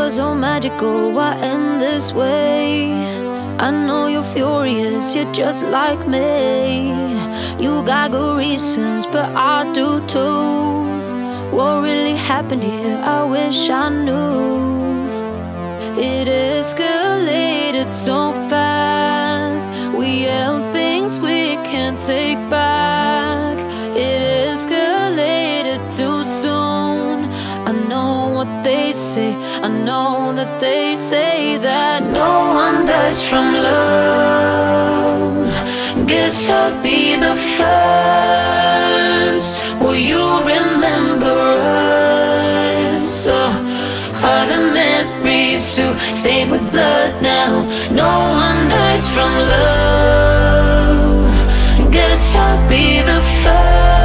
you're so magical, why end this way? I know you're furious, you're just like me. You got good reasons, but I do too. What really happened here, I wish I knew. It escalated so fast. We held things we can't take back. It escalated too soon. I know what they say, I know that they say that no one dies from love. Guess I'll be the first. Will you remember us? Are the memories to stay with blood now? No one dies from love. Guess I'll be the first.